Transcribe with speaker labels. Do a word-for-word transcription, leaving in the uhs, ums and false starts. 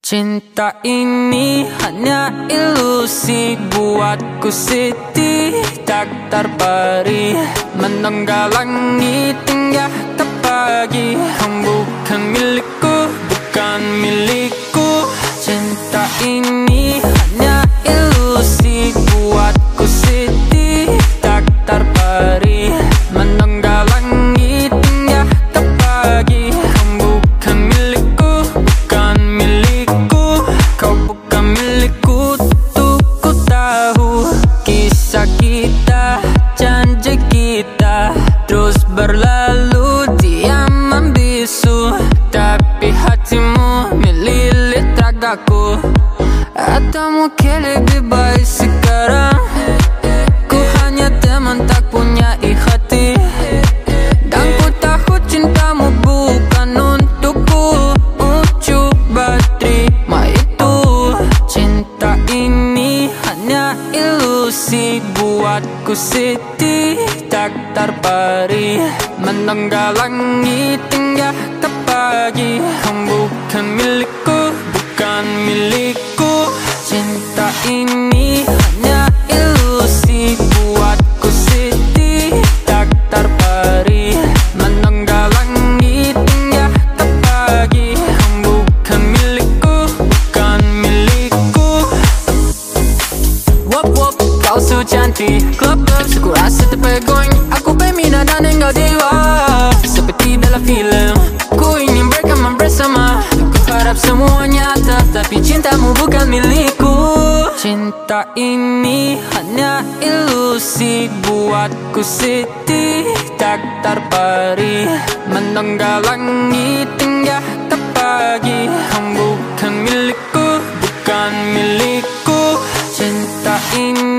Speaker 1: Cinta ini hanya ilusi buatku Siti tak terperi, menenggalang hingga ke pagi. Kamu bukan milikku, bukan milikku. Cinta ini hanya ilusi buatku Siti tak terperi, menenggalang hingga ke pagi. Kamu bukan milikku, bukan milikku. Kau bukan milikku, tuh ku tahu. Kisah kita, janji kita terus berlalu diam membisu, tapi hatimu melilit ragaku. Atau mungkin lebih baik sekarang ku hanya teman tak punya hati, dan ku tahu cintamu bukan untukku. Oh, coba terima itu. Cinta ini hanya ilusi buatku Siti tak terperi, menenggalang hingga ke pagi. Kamu bukan milikku, bukan milikku. Cinta ini hanya ilusi buatku Siti tak terperi, menenggalang hingga ke pagi. Kamu bukan milikku, bukan milikku. Wop wop, kau so cantik, club club, aku rasa terpegang. Aku berminat dan engkau dewa, seperti dalam filem. Ku ingin berkaman bersama, aku harap semua nyata, tapi cintamu bukan milikku. Cinta ini hanya ilusi buatku Siti tak terperi, menenggalang hingga ke pagi. Kamu bukan milikku, bukan milikku. Cinta ini